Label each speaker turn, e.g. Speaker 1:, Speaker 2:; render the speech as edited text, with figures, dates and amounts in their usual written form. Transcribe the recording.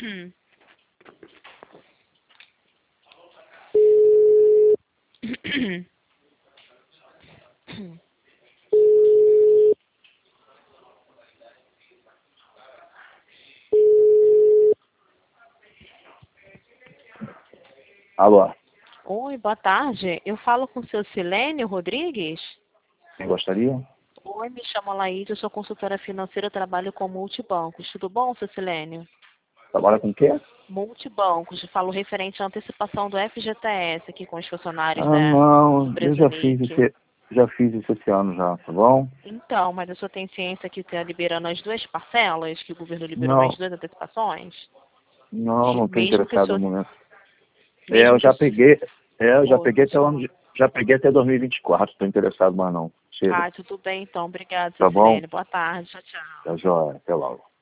Speaker 1: Alô,
Speaker 2: Oi, boa tarde. Eu falo com o seu Silênio Rodrigues?
Speaker 1: quem gostaria?
Speaker 2: Oi, me chamo Laíde, eu sou consultora financeira, trabalho com multibancos. Tudo bom, seu Silênio?
Speaker 1: Trabalha com o quê?
Speaker 2: Multibancos, falo referente à antecipação do FGTS aqui com os funcionários
Speaker 1: Ah,
Speaker 2: da
Speaker 1: não, eu
Speaker 2: empresa
Speaker 1: já fiz
Speaker 2: Nick.
Speaker 1: esse ano já, tá bom?
Speaker 2: Então, mas o senhor tem ciência que está liberando as duas parcelas, que o governo liberou as
Speaker 1: Não,
Speaker 2: duas antecipações?
Speaker 1: não tô
Speaker 2: Mesmo que o
Speaker 1: interessado no
Speaker 2: senhor,
Speaker 1: momento.
Speaker 2: mesmo que o senhor...
Speaker 1: Eu já
Speaker 2: Oi,
Speaker 1: peguei
Speaker 2: pode
Speaker 1: até o
Speaker 2: falar.
Speaker 1: ano, já peguei até 2024, tô interessado mais não. Chega,
Speaker 2: Ah, tudo bem então. Obrigada, seu
Speaker 1: tá bom?
Speaker 2: Silênio. Boa tarde. Tchau, tchau.
Speaker 1: Tá joia, até logo.